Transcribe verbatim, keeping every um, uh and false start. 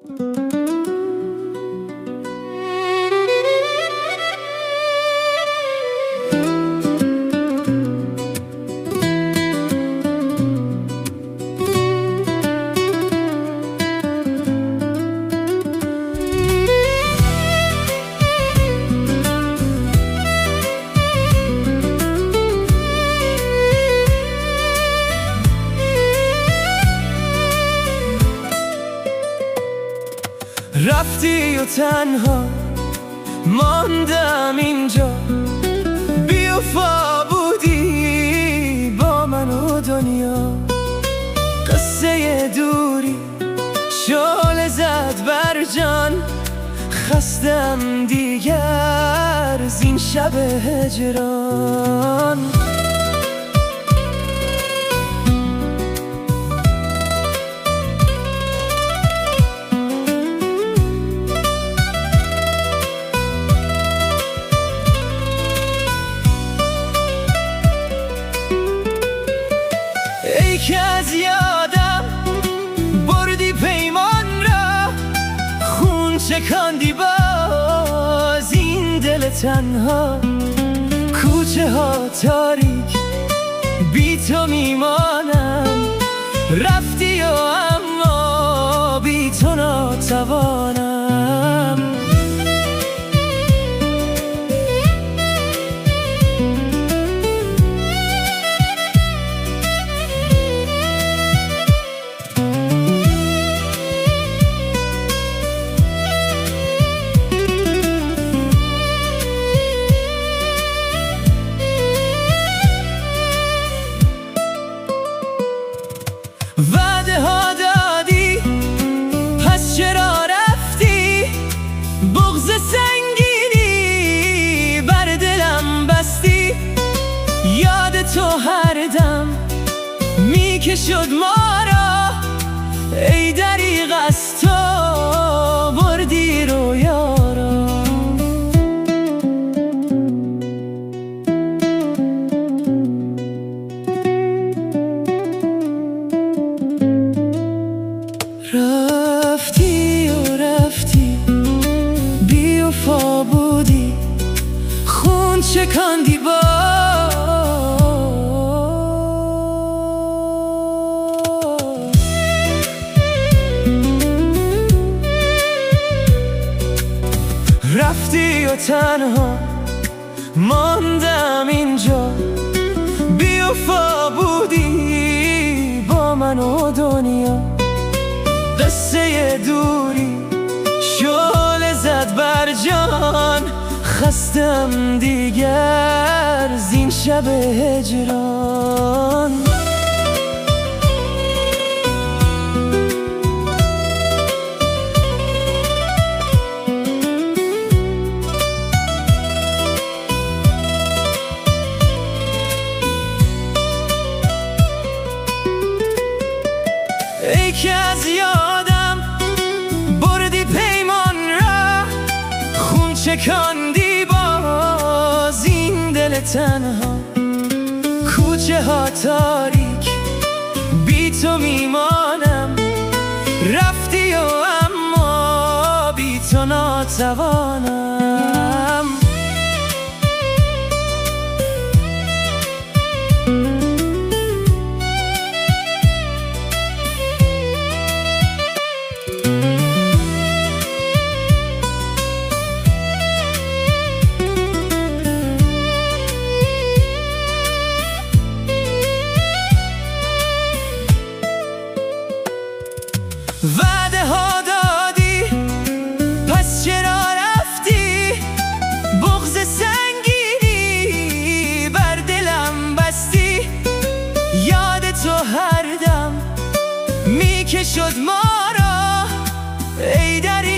رفتی و تنها ماندم اینجا، بی وفا بودی با من و دنیا. قصه دوری شعله زد بر جان، خستم دیگر زین شب هجران. که از یادم بردی پیمان را، خون چکاندی باز این دل تنها. کوچه ها تاریک بی تو میمانم، رفتی و اما بی تو ناتوانم. وعده ها دادی پس چرا رفتی، بغض سنگینی بر دلم بستی. یاد تو هر دم میکشد ما را، ای دریغ از تو بردی رویا را. رفتی و رفتی بی وفا بودی، خون چکاندی باز. رفتی و تنها ماندم اینجا، بی وفا بودی با من و دنیا. قصه دوری شعله زد بر جان، خستم دیگر زین شب هجران. ای که از یادم بردی پیمان را، خون چکاندی باز این دل تنها. کوچه ها تاریک بی تو میمانم، رفتی و اما بی تو ناتوانم. وعده ها دادی پس چرا رفتی، بغض سنگینی بر دلم بستی. یاد تو هر دم میکشد ما را، ای دریغ